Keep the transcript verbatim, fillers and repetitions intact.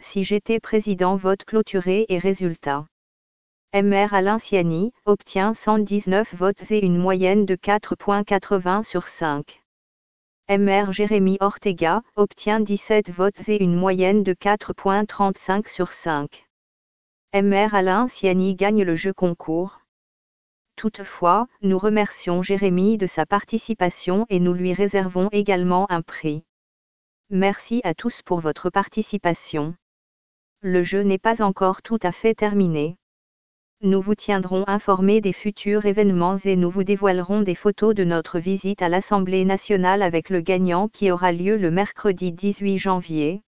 Si j'étais président. Vote clôturé et résultat. M R Alain Ciani obtient cent dix-neuf votes et une moyenne de quatre virgule quatre-vingts sur cinq. M R Jérémy Ortega obtient dix-sept votes et une moyenne de quatre virgule trente-cinq sur cinq. M R Alain Ciani gagne le jeu concours. Toutefois, nous remercions Jérémy de sa participation et nous lui réservons également un prix. Merci à tous pour votre participation. Le jeu n'est pas encore tout à fait terminé. Nous vous tiendrons informés des futurs événements et nous vous dévoilerons des photos de notre visite à l'Assemblée nationale avec le gagnant qui aura lieu le mercredi dix-huit janvier.